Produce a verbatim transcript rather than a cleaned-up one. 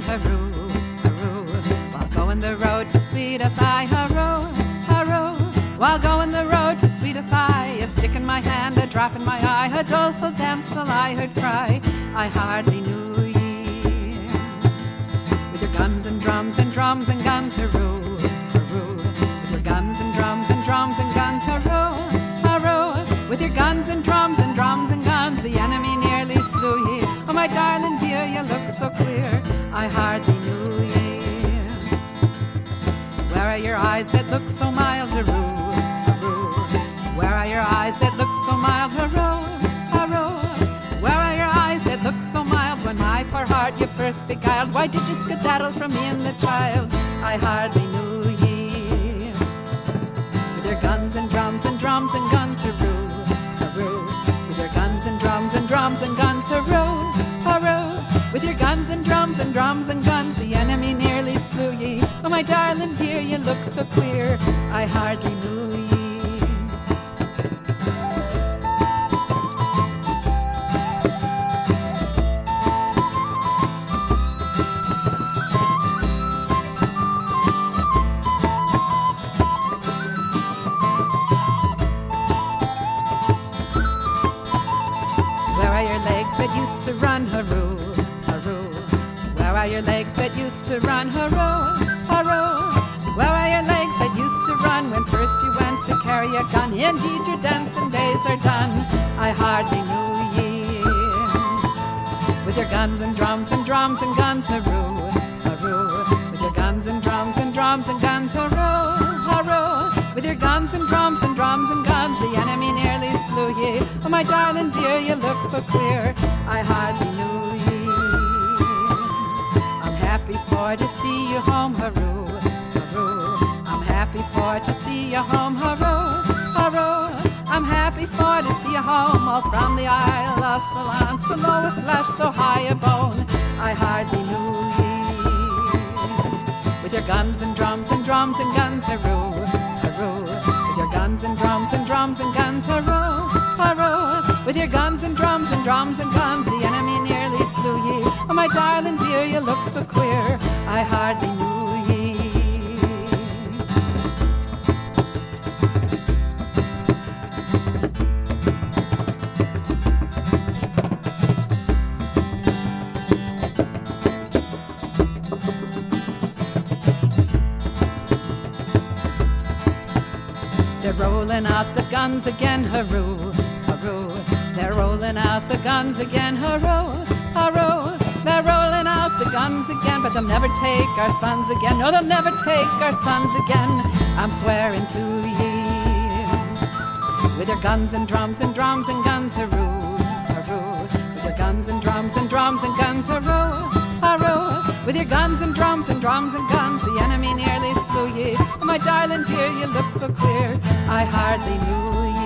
hurroo, hurroo. While going the road to Sweetify, hurroo, hurroo. While going the road to Sweetify, a stick in my hand, a drop in my eye, a doleful damsel I heard cry, I hardly knew ye. With your guns and drums and drums and guns, hurroo, hurroo. With your guns and drums and drums and guns, hurroo, hurroo. With your guns and drums and drums and guns, the enemy nearly slew ye. Oh, my darling dear, you look so queer, I hardly knew ye. Where are your eyes that look so mild, hurroo? Where are your eyes that look so mild, hurroo, hurroo? Where are your eyes that look so mild when my poor heart you first beguiled? Why did you skedaddle from me and the child? I hardly knew ye. With your guns and drums and drums and guns, hurroo, hurroo. With your guns and drums and drums and guns, hurroo, hurroo. With your guns and drums and drums and guns, the enemy nearly slew ye. Oh, my darling dear, you look so queer, I hardly knew ye. That used to run, hurroo, hurroo. Where are your legs that used to run, hurroo, hurroo? Where are your legs that used to run when first you went to carry a gun? Indeed, your dancing days are done, I hardly knew ye. With your guns and drums and drums and guns, hurroo, hurroo. With your guns and drums and drums and guns, hurroo, hurroo. With your guns and drums and drums and guns, the enemy nearly slew ye. Oh, my darling dear, you look so queer, I hardly knew ye. I'm happy for to see you home, hurroo, hurroo. I'm happy for to see you home, hurroo, hurroo. I'm happy for to see you home, all from the Isle of Ceylon, so low a flesh, so high a bone, I hardly knew ye. With your guns and drums and drums and guns, hurroo, with your guns and drums and drums and guns, hurroo, hurroo. With your guns and drums and drums and guns, the enemy nearly slew ye. Oh, my darling dear, you look so queer, I hardly knew ye. They're rolling out the guns again, hurroo, hurroo. They're rolling out the guns again, hurroo, hurroo. They're rolling out the guns again, but they'll never take our sons again. No, they'll never take our sons again, I'm swearing to ye. With your guns and drums and drums and guns, hurroo, hurroo. With your guns and drums and drums and guns, hurroo, hurroo. With your guns and drums and drums and guns, the enemy nearly slew ye. Oh, my darling dear, you look so queer, I hardly knew ye.